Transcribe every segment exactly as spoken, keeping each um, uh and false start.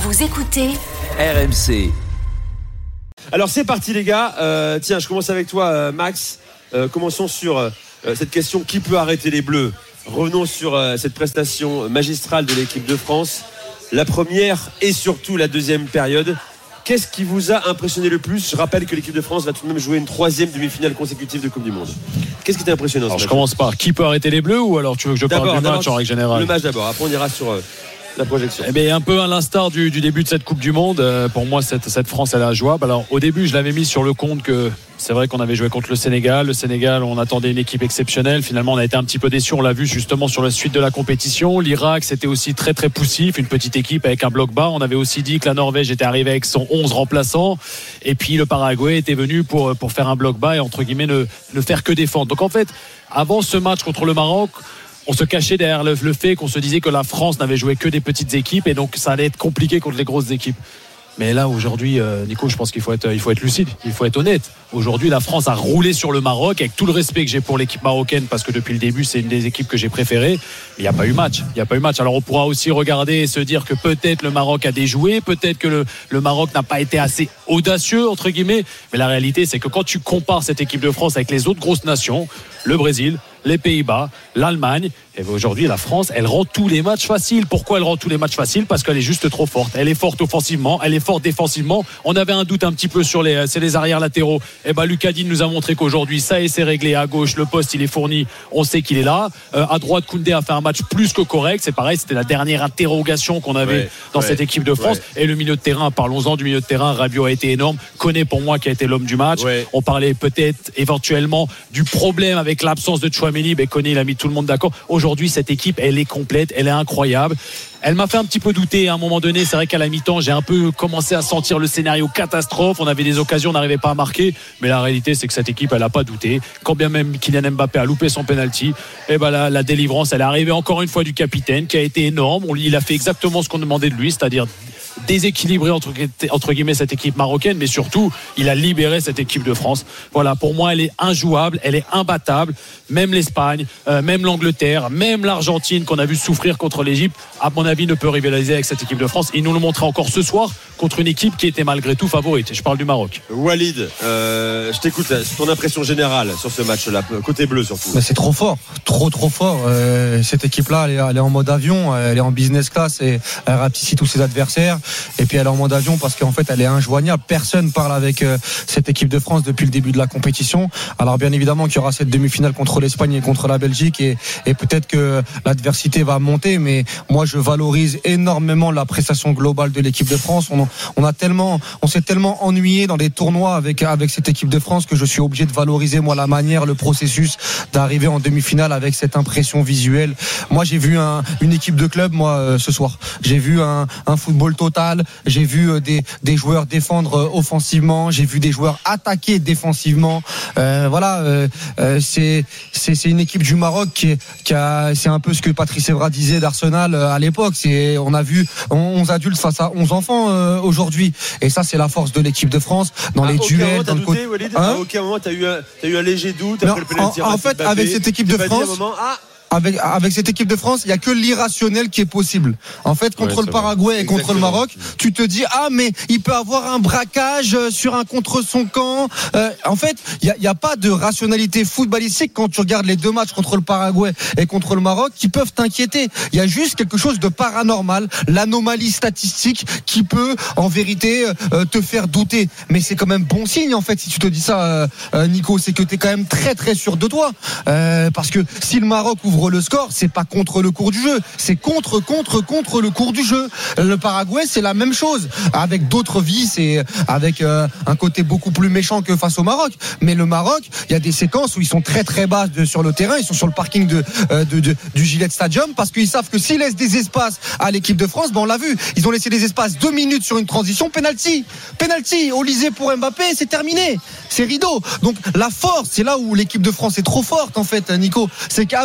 Vous écoutez R M C. Alors c'est parti les gars, euh, tiens je commence avec toi euh, Max, euh, commençons sur euh, cette question, qui peut arrêter les Bleus? Revenons sur euh, cette prestation magistrale de l'équipe de France, la première et surtout la deuxième période. Qu'est-ce qui vous a impressionné le plus? Je rappelle que l'équipe de France va tout de même jouer une troisième demi-finale consécutive de Coupe du Monde. Qu'est-ce qui était impressionnant? Alors, je commence par qui peut arrêter les Bleus, ou alors tu veux que je d'abord, parle du match en règle générale? Le match d'abord, après on ira sur... Euh, la projection. Eh bien, un peu à l'instar du, du début de cette Coupe du Monde, euh, pour moi cette, cette France elle est jouable. Alors au début je l'avais mis sur le compte que c'est vrai qu'on avait joué contre le Sénégal. Le Sénégal, on attendait une équipe exceptionnelle. Finalement, on a été un petit peu déçus. On l'a vu justement sur la suite de la compétition. L'Irak, c'était aussi très très poussif, une petite équipe avec un bloc bas. On avait aussi dit que la Norvège était arrivée avec son onze remplaçants. Et puis le Paraguay était venu pour, pour faire un bloc bas et entre guillemets ne, ne faire que défendre. Donc en fait, avant ce match contre le Maroc, on se cachait derrière le, le fait qu'on se disait que la France n'avait joué que des petites équipes et donc ça allait être compliqué contre les grosses équipes. Mais là aujourd'hui, euh, Nico, je pense qu'il faut être, il faut être lucide, il faut être honnête. Aujourd'hui, la France a roulé sur le Maroc, avec tout le respect que j'ai pour l'équipe marocaine, parce que depuis le début, c'est une des équipes que j'ai préférées. Mais il n'y a pas eu match. Il n'y a pas eu match. Alors on pourra aussi regarder et se dire que peut-être le Maroc a déjoué, peut-être que le, le Maroc n'a pas été assez audacieux entre guillemets. Mais la réalité, c'est que quand tu compares cette équipe de France avec les autres grosses nations, le Brésil, les Pays-Bas, l'Allemagne, et aujourd'hui la France, elle rend tous les matchs faciles. Pourquoi elle rend tous les matchs faciles? Parce qu'elle est juste trop forte. Elle est forte offensivement, elle est forte défensivement. On avait un doute un petit peu sur les, c'est les arrières latéraux. Et ben Lucas Digne nous a montré qu'aujourd'hui ça et c'est réglé. À gauche, le poste il est fourni, on sait qu'il est là. Euh, à droite, Koundé a fait un match plus que correct. C'est pareil, c'était la dernière interrogation qu'on avait ouais, dans ouais, cette équipe de France. Ouais. Et le milieu de terrain, parlons-en du milieu de terrain. Rabiot a été énorme. Koné pour moi qui a été l'homme du match. Ouais. On parlait peut-être éventuellement du problème avec l'absence de Tchouaméni. Ben Koné il a mis tout le monde d'accord. Aujourd'hui cette équipe elle est complète, elle est incroyable. Elle m'a fait un petit peu douter à un moment donné. C'est vrai qu'à la mi-temps j'ai un peu commencé à sentir le scénario catastrophe. On avait des occasions, on n'arrivait pas à marquer. Mais la réalité c'est que cette équipe elle n'a pas douté. Quand bien même Kylian Mbappé a loupé son penalty, et ben la, la délivrance elle est arrivée encore une fois du capitaine qui a été énorme. On, il a fait exactement ce qu'on demandait de lui, c'est-à-dire déséquilibrer entre, entre guillemets cette équipe marocaine, mais surtout il a libéré cette équipe de France. Voilà, pour moi elle est injouable, elle est imbattable. Même l'Espagne, euh, même l'Angleterre, même l'Argentine qu'on a vu souffrir contre l'Égypte, à mon avis ne peut rivaliser avec cette équipe de France. Il nous le montrait encore ce soir contre une équipe qui était malgré tout favorite. Je parle du Maroc. Walid, euh, je t'écoute, ton impression générale sur ce match-là, côté bleu surtout. Mais c'est trop fort, trop trop fort. Euh, cette équipe-là, elle est, elle est en mode avion, elle est en business class et elle rapetit tous ses adversaires. Et puis elle est en mode avion parce qu'en fait elle est injoignable. Personne parle avec euh, cette équipe de France depuis le début de la compétition. Alors bien évidemment qu'il y aura cette demi-finale contre l'Espagne et contre la Belgique et, et peut-être que l'adversité va monter, mais moi je valorise énormément la prestation globale de l'équipe de France. On, on a tellement, on s'est tellement ennuyé dans des tournois avec avec cette équipe de France que je suis obligé de valoriser moi la manière, le processus d'arriver en demi-finale avec cette impression visuelle. Moi j'ai vu un, une équipe de club moi euh, ce soir. J'ai vu un, un football total. J'ai vu des, des joueurs défendre offensivement, j'ai vu des joueurs attaquer défensivement. Euh, voilà, euh, euh, c'est, c'est c'est une équipe du Maroc qui, qui a, c'est un peu ce que Patrice Evra disait d'Arsenal à l'époque. C'est, on a vu onze adultes face à onze enfants euh, aujourd'hui, et ça c'est la force de l'équipe de France dans à les duels. Dans le douté, co- Walid, hein à aucun moment t'as eu un, t'as eu un léger doute après non, le penalty. En, en fait, Mbappé, avec cette équipe de France. Avec, avec cette équipe de France, il y a que l'irrationnel qui est possible. En fait, contre ouais, le Paraguay vrai. et contre Exactement. le Maroc, tu te dis ah mais il peut avoir un braquage sur un contre son camp. Euh, en fait, il y a, il y a pas de rationalité footballistique quand tu regardes les deux matchs contre le Paraguay et contre le Maroc qui peuvent t'inquiéter. Il y a juste quelque chose de paranormal, l'anomalie statistique qui peut en vérité euh, te faire douter. Mais c'est quand même bon signe en fait si tu te dis ça, euh, Nico, c'est que t'es quand même très très sûr de toi, euh, parce que si le Maroc ouvre le score, c'est pas contre le cours du jeu, c'est contre, contre, contre le cours du jeu. Le Paraguay, c'est la même chose, avec d'autres vices et avec euh, un côté beaucoup plus méchant que face au Maroc. Mais le Maroc, il y a des séquences où ils sont très très bas de, sur le terrain, ils sont sur le parking de, euh, de, de, du Gillette Stadium parce qu'ils savent que s'ils laissent des espaces à l'équipe de France, ben on l'a vu, ils ont laissé des espaces deux minutes sur une transition, penalty, penalty, Olysée pour Mbappé, c'est terminé, c'est rideau. Donc la force, c'est là où l'équipe de France est trop forte en fait, Nico, c'est qu'avec le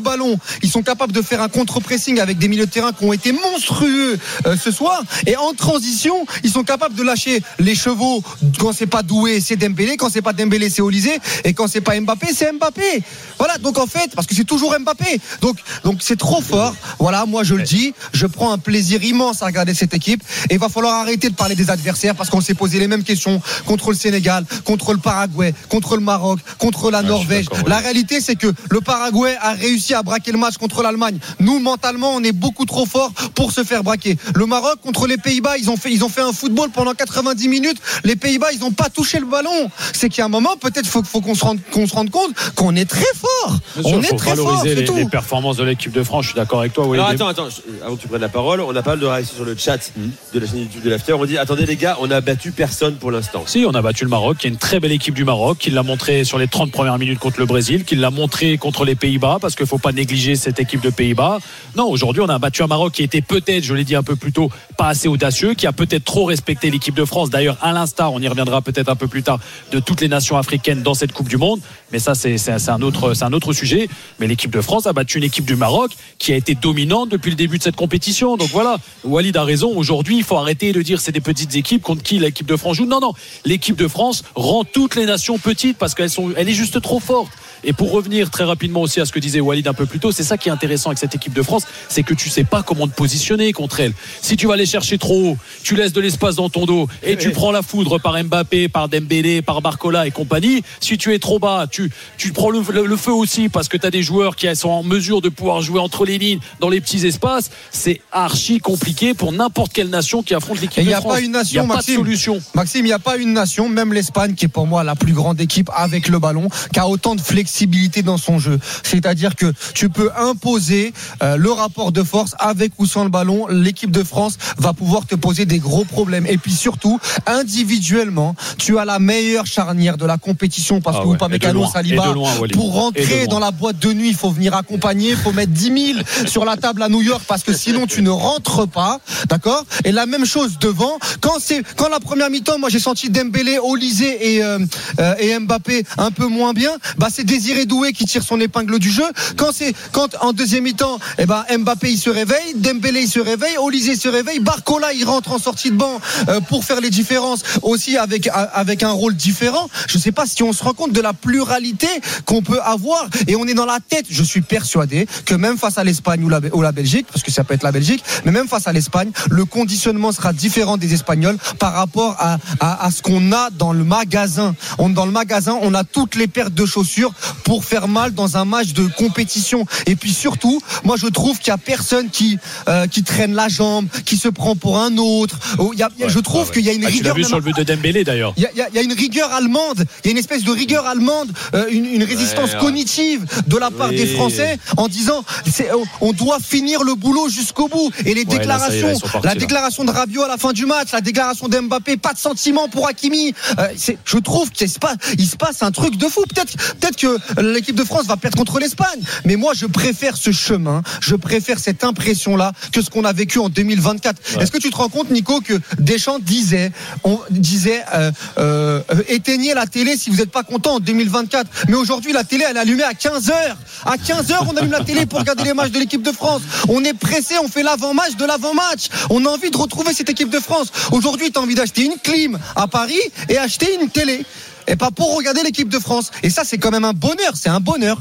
ballon, ils sont capables de faire un contre-pressing avec des milieux de terrain qui ont été monstrueux euh, ce soir. Et en transition, ils sont capables de lâcher les chevaux. Quand c'est pas Doué, c'est Dembélé. Quand c'est pas Dembélé, c'est Olysée. Et quand c'est pas Mbappé, c'est Mbappé. Voilà. Donc en fait, parce que c'est toujours Mbappé. Donc donc c'est trop fort. Voilà. Moi je le dis, je prends un plaisir immense à regarder cette équipe. Et il va falloir arrêter de parler des adversaires parce qu'on s'est posé les mêmes questions contre le Sénégal, contre le Paraguay, contre le Maroc, contre la Norvège. Ouais, la réalité, c'est que le Paraguay a réussi à braquer le match contre l'Allemagne. Nous, mentalement, on est beaucoup trop fort pour se faire braquer. Le Maroc contre les Pays-Bas, ils ont fait, ils ont fait un football pendant quatre-vingt-dix minutes. Les Pays-Bas, ils n'ont pas touché le ballon. C'est qu'il y a un moment, peut-être, faut, faut qu'on se rende, qu'on se rende compte qu'on est très fort. Bien on sûr, est très fort. Les, tout. les performances de l'équipe de France. Je suis d'accord avec toi. Oui, Alors les... attends, attends. Avant que tu prennes la parole, on a pas mal de réactions sur le chat mmh. de la chaîne YouTube de l'After. On dit attendez les gars, on a battu personne pour l'instant. Si, on a battu le Maroc, qui est une très belle équipe du Maroc, qui l'a montré sur les trente premières minutes contre le Brésil, qui l'a montré contre les Pays-Bas, parce qu'il ne faut pas négliger cette équipe de Pays-Bas. Non, aujourd'hui, on a battu un Maroc qui était peut-être, je l'ai dit un peu plus tôt, pas assez audacieux, qui a peut-être trop respecté l'équipe de France. D'ailleurs, à l'instar, on y reviendra peut-être un peu plus tard, de toutes les nations africaines dans cette Coupe du Monde. Mais ça, c'est, c'est, c'est, un autre, c'est un autre sujet. Mais l'équipe de France a battu une équipe du Maroc qui a été dominante depuis le début de cette compétition. Donc voilà, Walid a raison. Aujourd'hui, il faut arrêter de dire c'est des petites équipes contre qui l'équipe de France joue. Non, non, l'équipe de France rend toutes les nations petites parce qu'elle sont, elle est juste trop forte. Et pour revenir très rapidement aussi à ce que disait Walid un peu plus tôt, c'est ça qui est intéressant avec cette équipe de France, c'est que tu sais pas comment te positionner contre elle. Si tu vas aller chercher trop haut, tu laisses de l'espace dans ton dos et oui, tu oui. prends la foudre par Mbappé, par Dembélé, par Barcola et compagnie. Si tu es trop bas, tu, tu prends le, le, le feu aussi parce que tu as des joueurs qui sont en mesure de pouvoir jouer entre les lignes dans les petits espaces. C'est archi compliqué pour n'importe quelle nation qui affronte l'équipe de France. Il n'y a pas une nation, il n'y a Maxime, pas de solution. Maxime, il n'y a pas une nation, même l'Espagne qui est pour moi la plus grande équipe avec le ballon, qui a autant de flexibilité dans son jeu. C'est-à-dire que tu peux imposer euh, le rapport de force avec ou sans le ballon. L'équipe de France va pouvoir te poser des gros problèmes. Et puis surtout, individuellement, tu as la meilleure charnière de la compétition parce ah que ouais. Upamecano, Saliba, loin, pour rentrer dans la boîte de nuit, il faut venir accompagner, il faut mettre dix mille sur la table à New York parce que sinon tu ne rentres pas, d'accord? Et la même chose devant. Quand c'est quand la première mi-temps, moi j'ai senti Dembélé, Olysée et euh, euh, et Mbappé un peu moins bien. Bah c'est Désiré Doué qui tire son épingle du jeu. Quand c'est quand en deuxième mi-temps, eh ben Mbappé il se réveille, Dembélé il se réveille, Olysée se réveille, Barcola il rentre en sortie de banc euh, pour faire les différences aussi avec avec un rôle différent. Je sais pas si on se rend compte de la pluralité qu'on peut avoir et on est dans la tête. Je suis persuadé que même face à l'Espagne ou la, ou la Belgique, parce que ça peut être la Belgique, mais même face à l'Espagne, le conditionnement sera différent des Espagnols par rapport à, à, à ce qu'on a dans le magasin. On, dans le magasin, on a toutes les paires de chaussures pour faire mal dans un match de compétition. Et puis surtout, moi je trouve qu'il y a personne qui euh, qui traîne la jambe, qui se prend pour un autre. Il y a, ouais, je trouve ouais, qu'il y a une ah, rigueur. Tu l'as vu sur le but de Dembélé d'ailleurs. Il y a, il y a une rigueur allemande. Il y a une espèce de rigueur allemande, euh, une, une résistance ouais, cognitive de la part oui. des Français en disant c'est, on doit finir le boulot jusqu'au bout. Et les ouais, déclarations, là, est, partis, la là. déclaration de Rabiot à la fin du match, la déclaration d'Mbappé, pas de sentiment pour Hakimi. Euh, c'est, je trouve qu'il se passe, il se passe un truc de fou. Peut-être, peut-être que l'équipe de France va perdre contre l'Espagne, mais moi je préfère ce chemin, je préfère cette impression-là que ce qu'on a vécu en deux mille vingt-quatre. Ouais. Est-ce que tu te rends compte, Nico, que Deschamps disait, on disait, euh, euh, éteignez la télé si vous n'êtes pas content en deux mille vingt-quatre. Mais aujourd'hui, la télé, elle est allumée à quinze heures. À quinze heures, on allume la télé pour regarder les matchs de l'équipe de France. On est pressé, on fait l'avant-match de l'avant-match. On a envie de retrouver cette équipe de France. Aujourd'hui, tu as envie d'acheter une clim à Paris et acheter une télé. Et pas pour regarder l'équipe de France. Et ça, c'est quand même un bonheur. C'est un bonheur.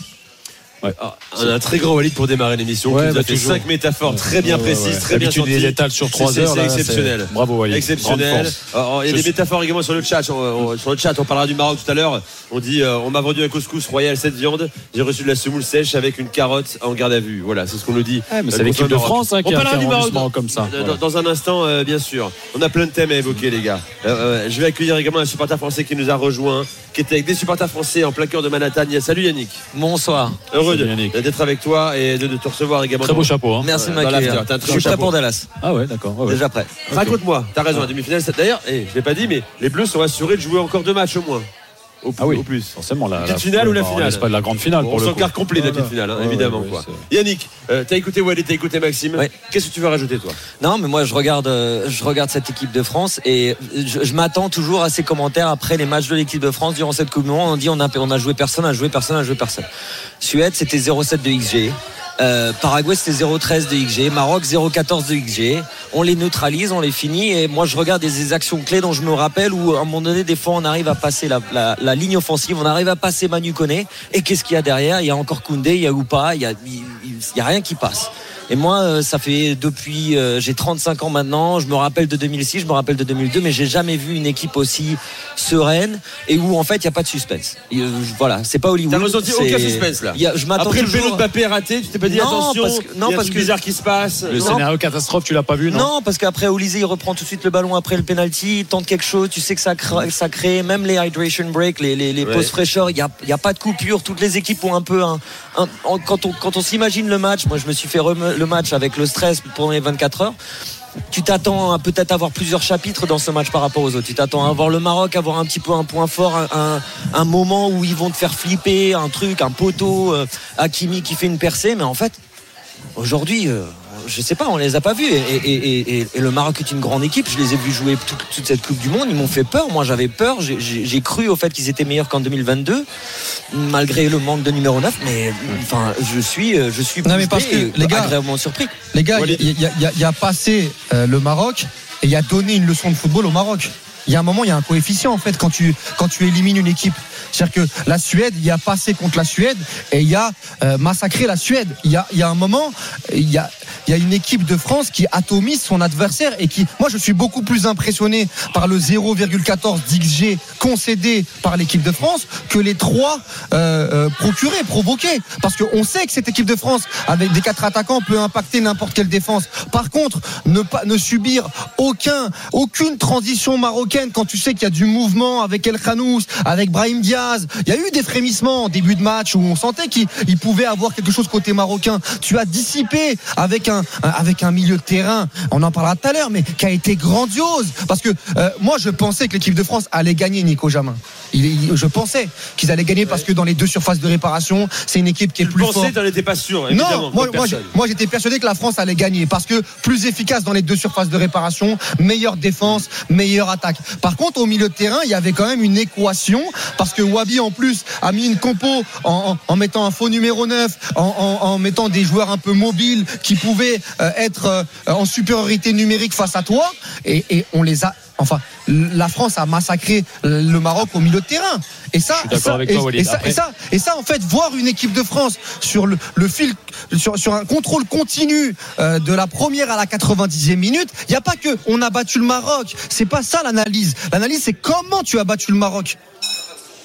Ouais. Ah, on a un très grand Walid pour démarrer l'émission. Ouais, qui nous a fait cinq métaphores très bien ouais, précises, ouais, ouais. très bien senties. Tu les étales sur trois heures. C'est, c'est là, exceptionnel. C'est... Bravo Walid. Exceptionnel. Alors, il y a Je des suis... métaphores également sur le chat. On, on, sur le chat, on parlera du Maroc tout à l'heure. On dit, euh, on m'a vendu un couscous royal cette viande. J'ai reçu de la semoule sèche avec une carotte en garde à vue. Voilà, c'est ce qu'on nous dit. Ouais, mais c'est l'équipe de France hein, qui on a fait un arrondissement comme ça. Dans, voilà. dans un instant, euh, bien sûr. On a plein de thèmes à évoquer, les gars. Euh, euh, je vais accueillir également un supporter français qui nous a rejoint, qui était avec des supporters français en plein cœur de Manhattan. Salut Yannick. Bonsoir. Heureux de, d'être avec toi et de, de te recevoir également. Très beau chapeau. Hein. Merci de m'accueillir. Je suis prêt pour Dallas. Ah ouais, d'accord. Ouais, ouais. Déjà prêt. Okay. Raconte-moi, t'as raison, la demi-finale. D'ailleurs, hey, je l'ai pas dit, mais les Bleus sont assurés de jouer encore deux matchs au moins. au, ah oui, au plus. Forcément, la, petite la finale ou la finale. C'est pas de la grande finale. Bon, pour on le s'en garde complet de la petite finale, hein, ouais, évidemment. Ouais, quoi. Yannick, euh, t'as écouté Walid, t'as écouté Maxime. Ouais. Qu'est-ce que tu veux rajouter, toi? Non, mais moi, je regarde, euh, je regarde cette équipe de France et je, je m'attends toujours à ces commentaires après les matchs de l'équipe de France durant cette Coupe du Monde. On dit on a, on a joué personne, on a joué personne, on a joué personne. Suède, c'était zéro virgule sept de X G. Euh, Paraguay c'était zéro virgule treize de X G, Maroc zéro virgule quatorze de X G. On les neutralise, on les finit et moi je regarde des, des actions clés dont je me rappelle où à un moment donné des fois on arrive à passer la, la, la ligne offensive, on arrive à passer Manu Koné et qu'est-ce qu'il y a derrière? Il y a encore Koundé, il y a Oupa, il y a, il, il y a rien qui passe. Et moi, ça fait depuis, euh, j'ai trente-cinq ans maintenant, je me rappelle de deux mille six, je me rappelle de deux mille deux, mais j'ai jamais vu une équipe aussi sereine et où en fait il n'y a pas de suspense. Et, euh, voilà, c'est pas Hollywood. T'as ressenti aucun suspense là. A, je Après toujours... le péno de Mbappé raté, tu t'es pas dit non, attention, parce que, non, il y a un parce truc que bizarre qui se passe. Le non. scénario catastrophe, tu l'as pas vu, non? Non, parce qu'après Olysée il reprend tout de suite le ballon après le penalty, il tente quelque chose, tu sais que ça crée, ça crée même les hydration breaks, les, les, les ouais. pauses fraîcheur, il y a, il y a pas de coupure, toutes les équipes ont un peu un, un, un quand on quand on s'imagine le match, moi je me suis fait rem- le match avec le stress pendant les vingt-quatre heures. Tu t'attends à peut-être avoir plusieurs chapitres dans ce match par rapport aux autres. Tu t'attends à avoir le Maroc, avoir un petit peu un point fort, un, un, un moment où ils vont te faire flipper, un truc, un poteau, euh, Hakimi qui fait une percée. Mais en fait, aujourd'hui, euh, je sais pas, on les a pas vus. Et, et, et, et, et le Maroc est une grande équipe. Je les ai vus jouer toute, toute cette Coupe du Monde. Ils m'ont fait peur. Moi, j'avais peur. J'ai, j'ai, j'ai cru au fait qu'ils étaient meilleurs qu'en deux mille vingt-deux, malgré le manque de numéro neuf. Mais enfin, je suis, je suis non, mais parce que, les gars, agréablement surpris. Les gars, il y, y, y, y a passé euh, le Maroc et il y a donné une leçon de football au Maroc. Il y a un moment, il y a un coefficient en fait quand tu quand tu élimines une équipe. C'est-à-dire que la Suède, il y a passé contre la Suède et il y a euh, massacré la Suède. Il y a il y a un moment, il y a il y a une équipe de France qui atomise son adversaire et qui, moi, je suis beaucoup plus impressionné par le zéro virgule quatorze d'X G concédé par l'équipe de France que les trois euh, euh, procurés, provoqués. Parce qu'on sait que cette équipe de France, avec des quatre attaquants, peut impacter n'importe quelle défense. Par contre, ne pas ne subir aucun aucune transition marocaine quand tu sais qu'il y a du mouvement avec El Khanous, avec Brahim Diaz. Il y a eu des frémissements en début de match où on sentait qu'il il pouvait avoir quelque chose côté marocain. Tu as dissipé avec un avec un milieu de terrain, on en parlera tout à l'heure, mais qui a été grandiose. Parce que euh, moi, je pensais que l'équipe de France allait gagner, Nico Jamin. Il, il, je pensais qu'ils allaient gagner parce que dans les deux surfaces de réparation, c'est une équipe qui est tu plus forte. Tu pensais, t'en étais pas sûr. Non, moi, moi, moi, j'étais persuadé que la France allait gagner parce que plus efficace dans les deux surfaces de réparation, meilleure défense, meilleure attaque. Par contre, au milieu de terrain, il y avait quand même une équation parce que Wabi en plus a mis une compo en, en, en mettant un faux numéro neuf, en, en, en mettant des joueurs un peu mobiles qui pouvaient euh, être euh, en supériorité numérique face à toi, et, et on les a. Enfin, la France a massacré le Maroc au milieu de terrain. Et ça, et ça, et, et, ça et ça, et ça, en fait, voir une équipe de France sur le, le fil, sur, sur un contrôle continu euh, de la première à la quatre-vingt-dixième minute, il n'y a pas que on a battu le Maroc. C'est pas ça l'analyse. L'analyse, c'est comment tu as battu le Maroc.